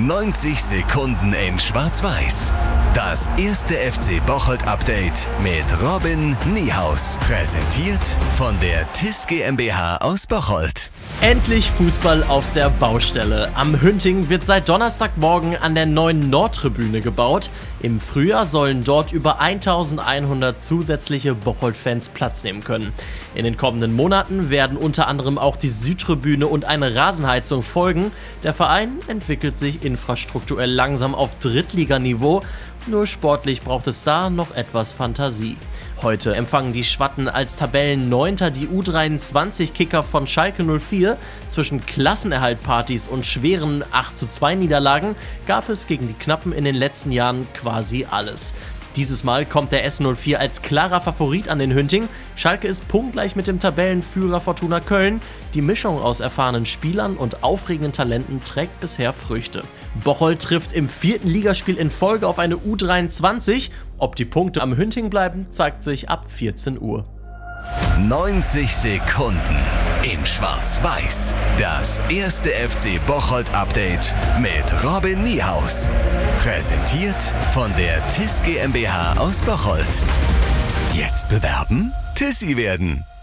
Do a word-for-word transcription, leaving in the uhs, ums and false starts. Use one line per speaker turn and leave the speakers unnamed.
neunzig Sekunden in Schwarz-Weiß. Das erste F C Bocholt-Update mit Robin Niehaus. Präsentiert von der T I S GmbH aus Bocholt.
Endlich Fußball auf der Baustelle. Am Hünting wird seit Donnerstagmorgen an der neuen Nordtribüne gebaut. Im Frühjahr sollen dort über eintausendeinhundert zusätzliche Bocholt-Fans Platz nehmen können. In den kommenden Monaten werden unter anderem auch die Südtribüne und eine Rasenheizung folgen. Der Verein entwickelt sich infrastrukturell langsam auf Drittliganiveau. Nur sportlich braucht es da noch etwas Fantasie. Heute empfangen die Schwatten als Tabellenneunter die U dreiundzwanzig-Kicker von Schalke null vier. Zwischen Klassenerhaltpartys und schweren acht zu zwei Niederlagen gab es gegen die Knappen in den letzten Jahren quasi alles. Dieses Mal kommt der S null vier als klarer Favorit an den Hünting. Schalke ist punktgleich mit dem Tabellenführer Fortuna Köln. Die Mischung aus erfahrenen Spielern und aufregenden Talenten trägt bisher Früchte. Bocholt trifft im vierten Ligaspiel in Folge auf eine U dreiundzwanzig. Ob die Punkte am Hünting bleiben, zeigt sich ab vierzehn Uhr.
neunzig Sekunden in Schwarz-Weiß. Das erste F C Bocholt-Update mit Robin Niehaus. Präsentiert von der T I S GmbH aus Bocholt. Jetzt bewerben, Tissi werden.